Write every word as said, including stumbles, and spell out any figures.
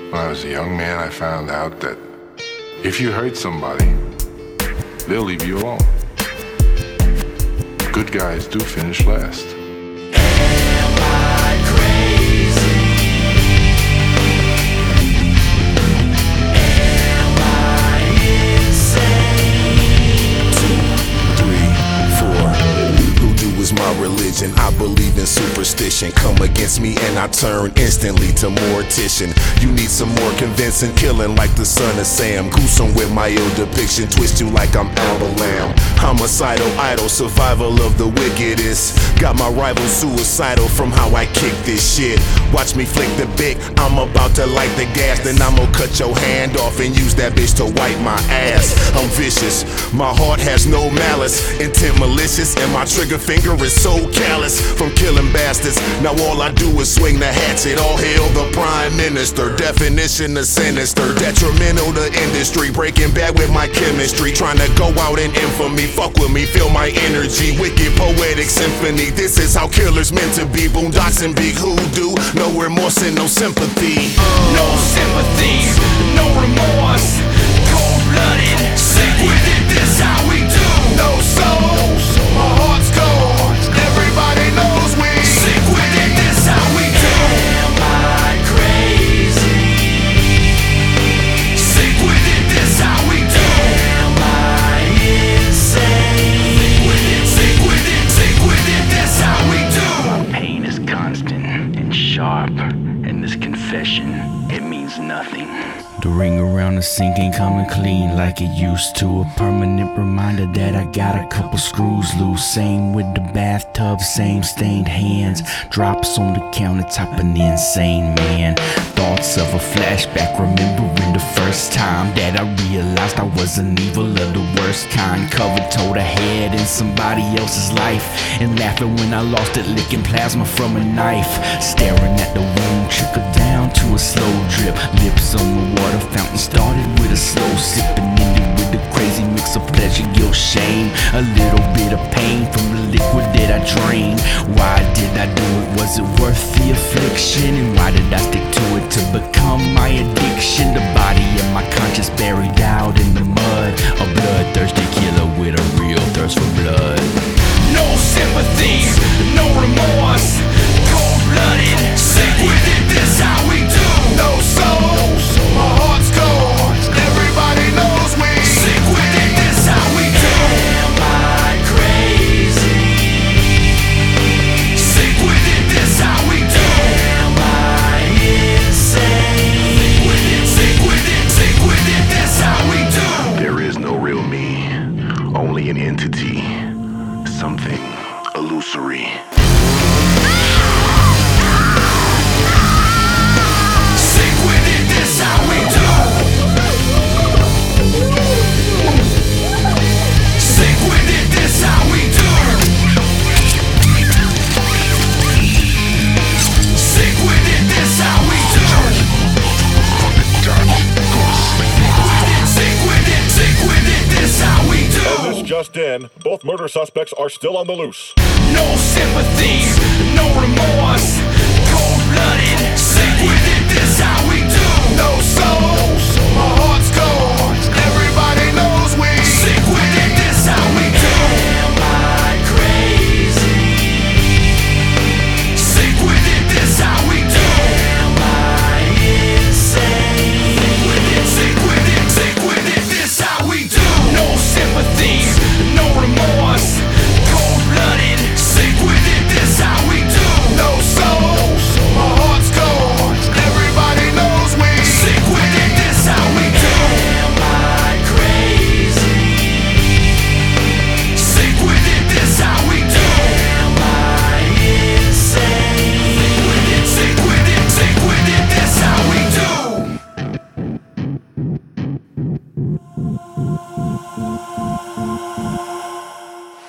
When I was a young man, I found out that if you hurt somebody, they'll leave you alone. Good guys do finish last. Am I crazy? Am I insane? Two, three, four. Voodoo is my religion. I believe in superstition. Come against me and I turn instantly to mortician. You need some more convincing. Killing like the son of Sam. Gruesome with my ill depiction. Twist you like I'm Alba Lamb. Homicidal idol, survival of the wickedest. Got my rival suicidal from how I kick this shit. Watch me flick the bit, I'm about to light the gas. Then I'm gonna cut your hand off and use that bitch to wipe my ass. I'm vicious, my heart has no malice. Intent malicious, and my trigger finger is so callous. From killing bastards, now all I do is swing the hatchet. All hail the prime minister, definition of sinister. Detrimental to industry, breaking bad with my chemistry. Trying to go out in infamy, fuck with me, feel my energy. Wicked poetic symphony, this is how killers meant to be. Boondocks and big hoodoo, no remorse and no sympathy. No sympathy, no remorse. Cold-blooded, sick with it, this how we do. No soul, my heart's cold. Everybody knows we Sick with it, this how we do. Am I crazy? Sick with it, this how we do. Am I insane? Sick with it, sick with it, this how we do. My pain is constant and sharp, and this confession, it means nothing. The ring around the sink ain't coming clean like it used to. A permanent reminder that I got a couple screws loose. Same with the bathtub, same stained hands. Drops on the countertop, an insane man. Thoughts of a flashback, remembering the first time that I realized I was an evil of the worst kind. Covered toe to head in somebody else's life, and laughing when I lost it, licking plasma from a knife. Staring at the wound trickle down to a slow drip. Lips on the water fountain, started with a slow sip and ended with a crazy mix of pleasure, guilt, shame. A little bit of pain from the liquid that I drained. Why did I do it? Was it worth the affliction? And why did I stick to it to become my addiction? The body of my conscience buried out in the mud. A bloodthirsty killer with a real thirst for blood. No sympathy, no remorse. Cold-blooded, sick with it, this how we do. no soul, my heart's cold. Everybody knows we Sick with it, this how we do. Am I crazy? Sick with it, this how we do. Am I insane? Sick with it, sick with it, this how we do. There is no real me, only an entity, something illusory. Sick with it, this how we do. Sick with it, this how we do. Sick with it, this how we do. Sick with it, sick with it, this how we do. This just in, both murder suspects are still on the loose. No sympathy, no remorse.